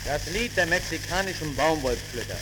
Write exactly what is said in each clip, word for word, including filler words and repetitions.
Das Lied der mexikanischen Baumwollpflücker.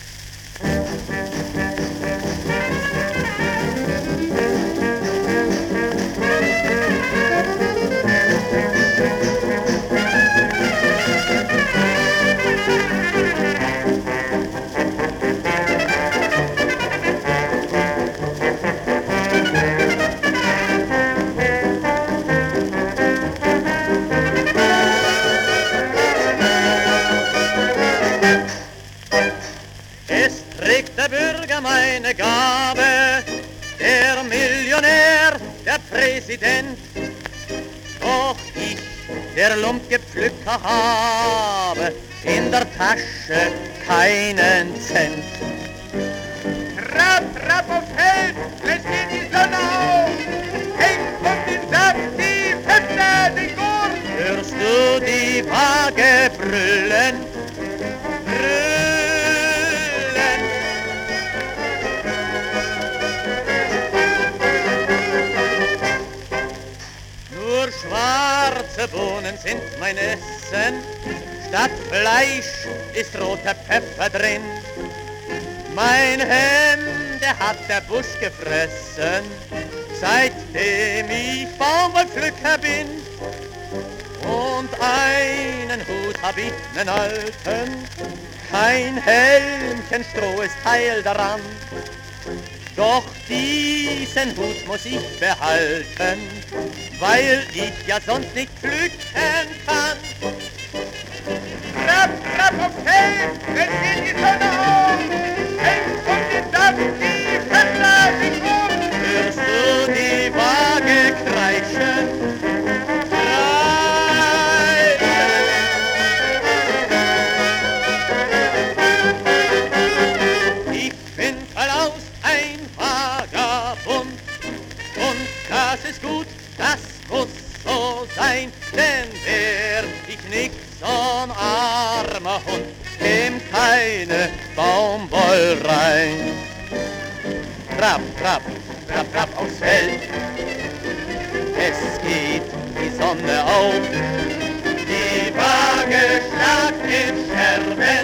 Es trägt der Bürger meine Gabe, der Millionär, der Präsident. Doch ich, der Lumpgepflücker, habe in der Tasche keinen Cent. Rapp, rapp aufs Feld, lässt dir die Sonne auf, hängt von den Saft die Pfeffer den Gurt. Hörst du die Waage brüllen? Nur schwarze Bohnen sind mein Essen, statt Fleisch ist roter Pfeffer drin. Mein Hemd hat der Busch gefressen, seitdem ich Baumwollpflücker bin. Und einen Hut hab ich, nen alten, kein Helmchen, Stroh ist Teil daran. Doch diesen Hut muss ich behalten, weil ich ja sonst nicht pflücken kann. Rapp, rapp aufs Feld, lässt dir die Sonne auf, hängt von den Saft die Pfeffer den Gurt. Hörst du die Waage kreischen? Ich bin vollaus ein Vagabund und das ist gut, das muss so sein, denn wär ich nicht so'n armer Hund, käm keine Baumwoll rein. Trapp, trapp, trapp, trapp aufs Feld, es geht die Sonne auf, die Waage schlagt in Scherben.